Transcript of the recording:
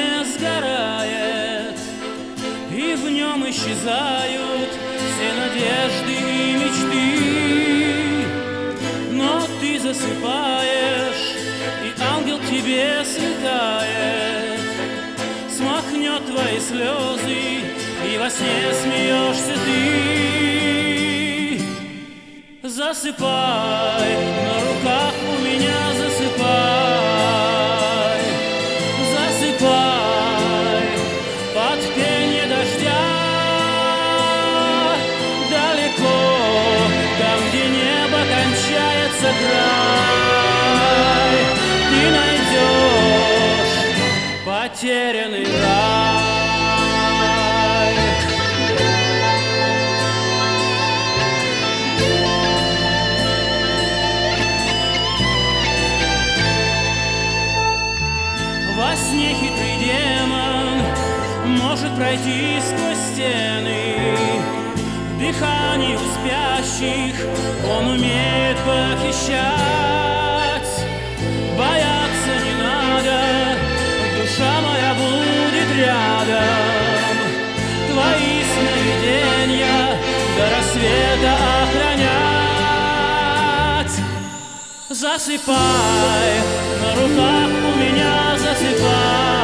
огне сгорает, и в нем исчезают все надежды и мечты. Но ты засыпаешь, и ангел к тебе слетает, смахнет твои слезы, и во сне смеешься ты. Засыпай, на руках у меня засыпай. Засыпай под пение дождя. Далеко, там, где небо кончается край, ты найдешь потерянный рай. Во сне хитрый демон может пройти сквозь стены. Дыхание у спящих он умеет похищать. Бояться не надо, душа моя будет рядом. Твои сновидения до рассвета охранять. Засыпай, на руках у меня засыпай.